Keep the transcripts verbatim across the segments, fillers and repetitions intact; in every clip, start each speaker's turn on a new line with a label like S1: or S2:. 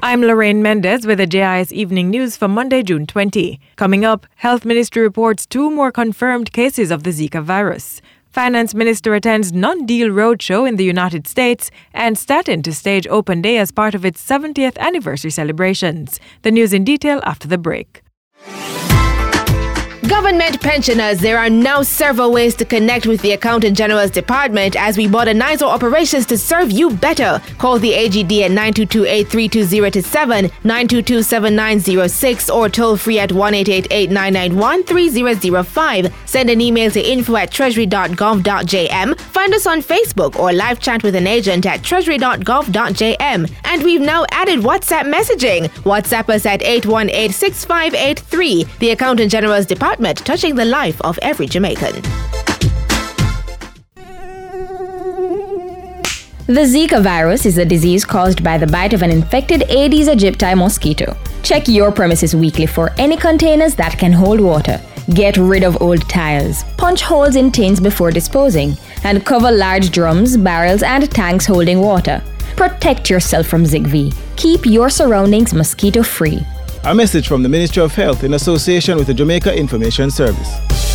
S1: I'm Lorraine Mendez with the J I S Evening News for Monday, June twentieth. Coming up, Health Ministry reports two more confirmed cases of the Zika virus. Finance Minister attends non-deal roadshow in the United States, and Staten to stage Open Day as part of its seventieth anniversary celebrations. The news in detail after the break.
S2: Government pensioners, there are now several ways to connect with the Accountant General's Department as we modernize our operations to serve you better. Call the A G D at nine two two, eight three two zero two seven, nine two two, seven nine zero six or toll free at one eight eight eight, nine nine one, three zero zero five. Send an email to info at treasury dot gov dot j m. Find us on Facebook or live chat with an agent at treasury dot gov dot j m. And we've now added WhatsApp messaging. WhatsApp us at eight one eight, six five eight three. The Accountant General's Department, touching the life of every Jamaican.
S3: The Zika virus is a disease caused by the bite of an infected Aedes aegypti mosquito. Check your premises weekly for any containers that can hold water. Get rid of old tires, punch holes in tins before disposing, and cover large drums, barrels, and tanks holding water. Protect yourself from Z I G V. Keep your surroundings mosquito-free.
S4: A message from the Ministry of Health in association with the Jamaica Information Service.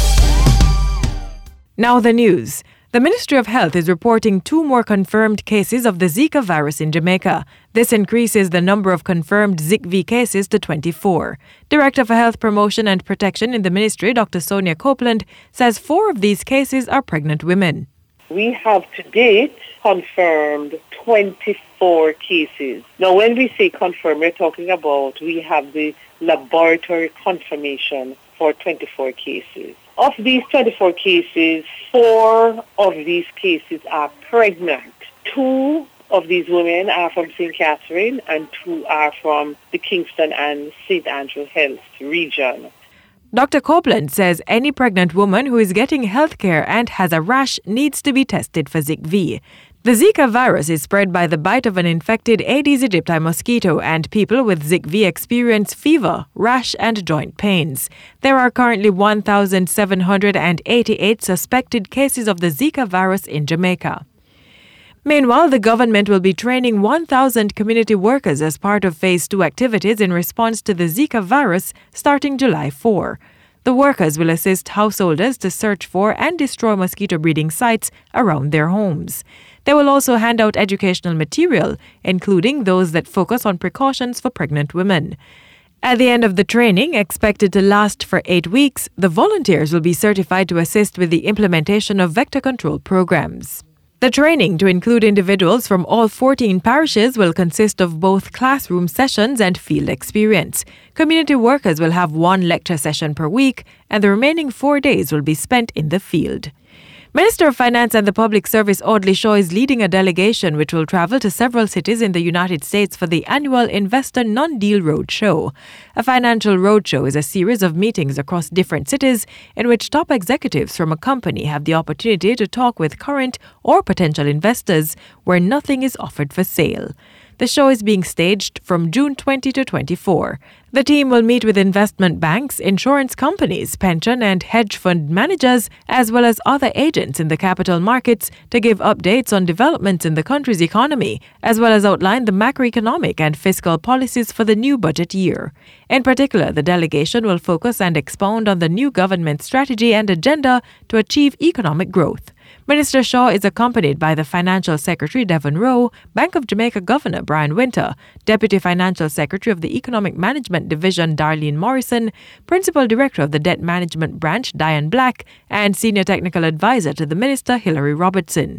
S1: Now the news. The Ministry of Health is reporting two more confirmed cases of the Zika virus in Jamaica. This increases the number of confirmed Z I G V cases to twenty-four. Director for Health Promotion and Protection in the Ministry, Doctor Sonia Copeland, says four of these cases are pregnant women.
S5: We have to date confirmed twenty-four cases. Now, when we say confirmed, we're talking about we have the laboratory confirmation for twenty-four cases. Of these twenty-four cases, four of these cases are pregnant. Two of these women are from Saint Catherine and two are from the Kingston and Saint Andrew Health region.
S1: Doctor Copeland says any pregnant woman who is getting health care and has a rash needs to be tested for Z I G V. The Zika virus is spread by the bite of an infected Aedes aegypti mosquito, and people with Z I G V experience fever, rash, and joint pains. There are currently one thousand seven hundred eighty-eight suspected cases of the Zika virus in Jamaica. Meanwhile, the government will be training one thousand community workers as part of Phase two activities in response to the Zika virus starting July fourth. The workers will assist householders to search for and destroy mosquito breeding sites around their homes. They will also hand out educational material, including those that focus on precautions for pregnant women. At the end of the training, expected to last for eight weeks, the volunteers will be certified to assist with the implementation of vector control programs. The training, to include individuals from all fourteen parishes, will consist of both classroom sessions and field experience. Community workers will have one lecture session per week, and the remaining four days will be spent in the field. Minister of Finance and the Public Service Audley Shaw is leading a delegation which will travel to several cities in the United States for the annual Investor Non-Deal Roadshow. A financial roadshow is a series of meetings across different cities in which top executives from a company have the opportunity to talk with current or potential investors where nothing is offered for sale. The show is being staged from June twentieth to twenty-fourth. The team will meet with investment banks, insurance companies, pension and hedge fund managers, as well as other agents in the capital markets to give updates on developments in the country's economy, as well as outline the macroeconomic and fiscal policies for the new budget year. In particular, the delegation will focus and expound on the new government strategy and agenda to achieve economic growth. Minister Shaw is accompanied by the Financial Secretary Devon Rowe, Bank of Jamaica Governor Brian Winter, Deputy Financial Secretary of the Economic Management Division Darlene Morrison, Principal Director of the Debt Management Branch Diane Black, and Senior Technical Advisor to the Minister Hilary Robertson.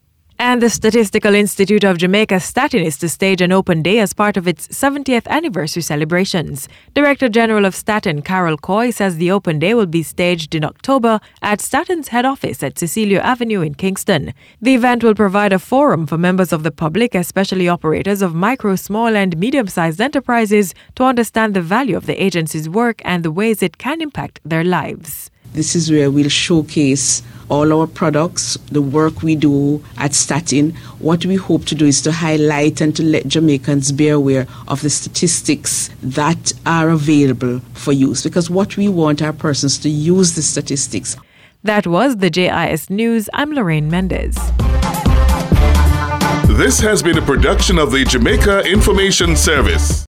S1: And the Statistical Institute of Jamaica Staten is to stage an open day as part of its seventieth anniversary celebrations. Director General of Staten, Carol Coy, says the open day will be staged in October at Staten's head office at Cecilia Avenue in Kingston. The event will provide a forum for members of the public, especially operators of micro, small and medium-sized enterprises, to understand the value of the agency's work and the ways it can impact their lives.
S6: This is where we'll showcase all our products, the work we do at Staten. What we hope to do is to highlight and to let Jamaicans be aware of the statistics that are available for use, because what we want are persons to use the statistics.
S1: That was the J I S News. I'm Lorraine Mendez.
S7: This has been a production of the Jamaica Information Service.